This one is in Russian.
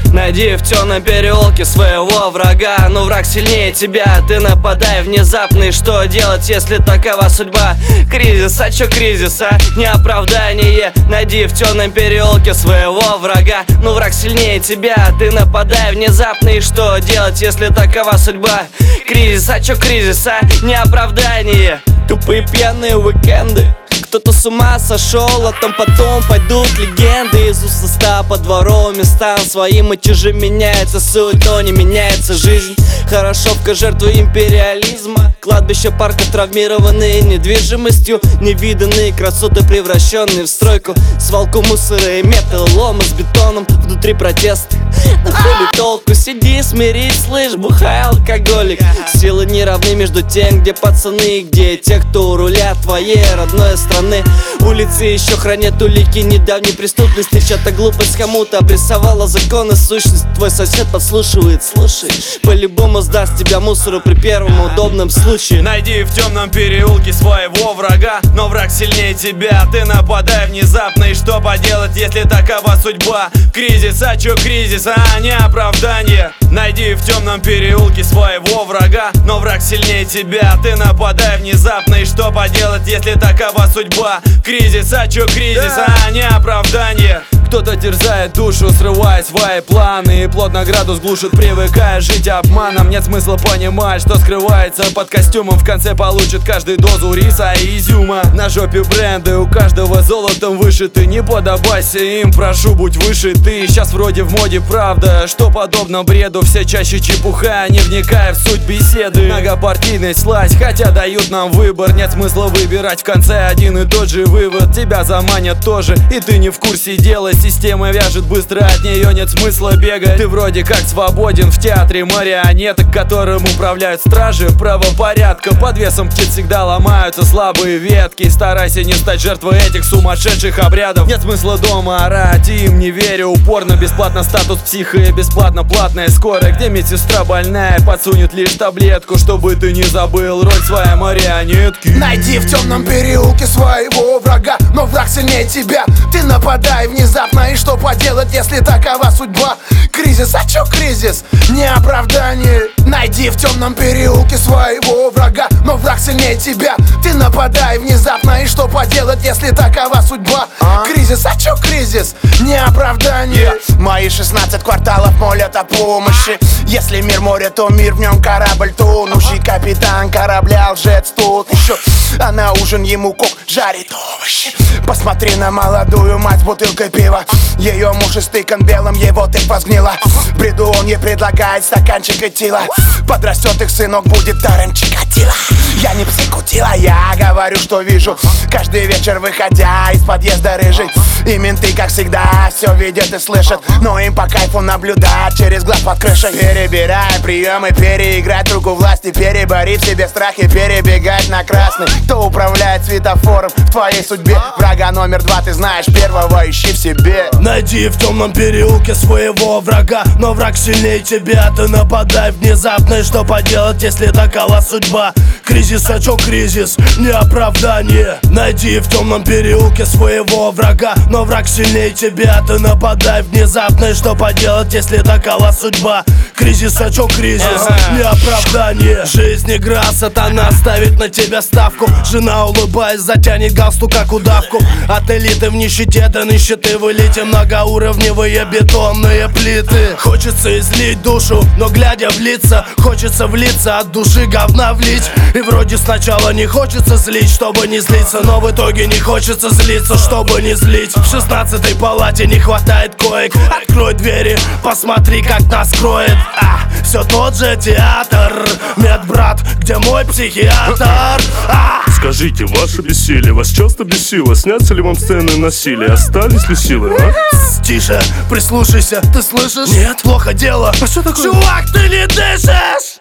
Найди в темном переулке своего врага, но враг сильнее тебя. Ты нападай внезапно, и что делать, если такова судьба? Кризис, а чё кризис, а? Не оправдание. Найди в темном переулке своего врага, но враг сильнее тебя. Ты нападай внезапно, и что делать, если такова судьба? Кризис, а чё кризис, а? Не оправдание. Тупые пьяные уикенды. Кто-то с ума сошел, а там потом пойдут легенды из уст уста по дворовым местам своим. И чужим меняется суть, но не меняется жизнь. Хорошовка жертвы империализма. Кладбище парка травмированные недвижимостью. Невиданные красоты, превращенные в стройку. Свалку мусора и металлолома с бетоном. Внутри протест. На хули толку, сиди, смирись, слышь, бухай, алкоголик. Силы не равны между тем, где пацаны и где те, кто у руля твоей родной страны. Улицы еще хранят улики недавней преступности. Чья-то глупость кому-то обрисовала законы, сущность. Твой сосед подслушивает, слушай, по-любому сдаст тебя мусору при первом удобном случае. Найди в темном переулке своего врага, но враг сильнее тебя. Ты нападай внезапно, и что поделать, если такова судьба? Кризис, а чё кризис, а не оправдание. Найди в темном переулке своего врага, но враг сильнее тебя. Ты нападай внезапно, и что поделать, если такова судьба? Кризис, а чё кризис, а не оправдание. Кто-то терзает душу, срывая свои планы, и плотно градус глушит, привыкая жить обманом. Нет смысла понимать, что скрывается под костюмом. В конце получит каждый дозу риса и изюма. На жопе бренды, у каждого золотом вышиты. Не подобайся им, прошу, будь выше ты. Сейчас вроде в моде правда, что подобно бреду. Все чаще чепуха, не вникая в суть беседы. Многопартийность, слазь, хотя дают нам выбор. Нет смысла выбирать, в конце один и тот же вывод. Тебя заманят тоже, и ты не в курсе дела. Система вяжет быстро, от нее нет смысла бегать. Ты вроде как свободен в театре марионеток, которым управляют стражи правопорядка. Под весом птиц всегда ломаются слабые ветки. Старайся не стать жертвой этих сумасшедших обрядов. Нет смысла дома орать, им не верю упорно. Бесплатно статус психа и бесплатно платная скорая, где медсестра больная подсунет лишь таблетку, чтобы ты не забыл роль своей марионетки. Найди в темном переулке своего врага, но враг сильнее тебя. Ты нападай внезапно, и что поделать, если такова судьба? Кризис, а чё кризис? Не оправдание. Найди в темном переулке своего врага, но враг сильнее тебя. Ты нападай внезапно, и что поделать, если такова судьба? Кризис, а чё кризис? Не оправдание. Мои 16 кварталов молят о помощи. Если мир море, то мир в нем корабль тонущий. Капитан корабля лжец тут еще, а на ужин ему кок жарит овощи. Посмотри на молодую мать с бутылкой пива. Ее муж истыкан белым, его тыква сгнила. В бреду он ей предлагает стаканчик этила. Подрастет их сынок, будет даром Чикатило. Я не психутила, я говорю, что вижу. Каждый вечер выходя из подъезда рыжий. И менты, как всегда, все видят и слышат, но им по кайфу наблюдать через глаз под крышей. Перебирая приемы, переиграть руку власти, переборить в себе страх и перебегать на красный. Кто управляет светофором в твоей судьбе? Врага номер 2 ты знаешь, первого ищи в себе. Найди в темном переулке своего врага, но враг сильнее тебя. Ты нападай внезапно, и что поделать, если такова судьба? Кризис, а чё кризис? Не оправдание. Найди в темном переулке своего врага, но враг сильнее тебя. Ты нападай внезапно, и что поделать, если такова судьба? Кризис, а чё кризис? Не оправдание. Жизнь игра, сатана ставит на тебя ставку. Жена, улыбаясь, затянет галстук, как удавку. От элиты в нищете до нищеты в элите. Многоуровневые бетонные плиты. Хочется излить душу, но глядя в лица, хочется влиться, от души говна влить. И вроде сначала не хочется злить, чтобы не злиться, но в итоге не хочется злиться, чтобы не злить. В 16-й палате не хватает коек. Открой двери, посмотри, как нас кроет. Все тот же театр. Медбрат, где мой психиатр? Скажите, ваше бессилие вас часто бесило? Снятся ли вам сцены насилия? Остались ли силы, а? Тише, прислушайся, ты слышишь? Нет, плохо дело. А что такое? Чувак, ты не дышишь!